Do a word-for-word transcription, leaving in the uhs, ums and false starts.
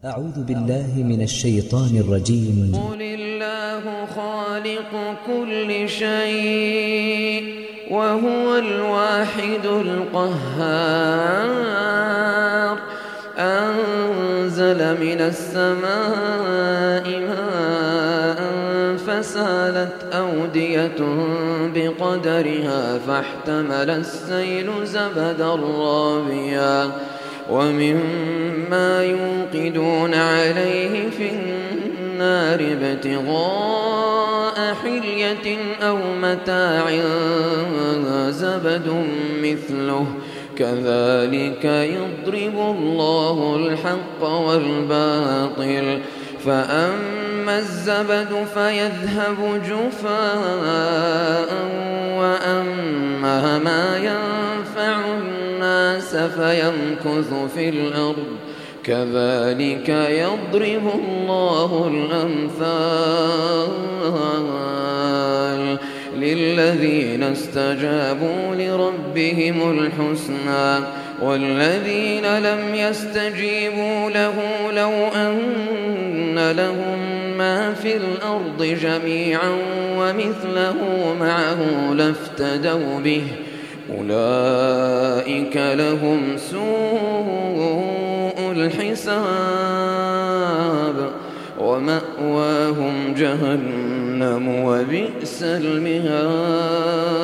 أعوذ بالله من الشيطان الرجيم. قل الله خالق كل شيء وهو الواحد القهار. أنزل من السماء ماء فسالت أودية بقدرها فاحتمل السيل زبدا رابيا ومما يوقدون عليه في النار ابتغاء حلية أو متاع زبد مثله كذلك يضرب الله الحق والباطل فأما الزبد فيذهب جفاء وأما ما ينفع الناس فيمكث في الأرض كذلك يضرب الله الأمثال للذين استجابوا لربهم الحسنى والذين لم يستجيبوا له لو أن لهم ما في الأرض جميعا ومثله معه لافتدوا به أولئك لهم سوء الحساب ومأواهم جهنم وبئس المهاد.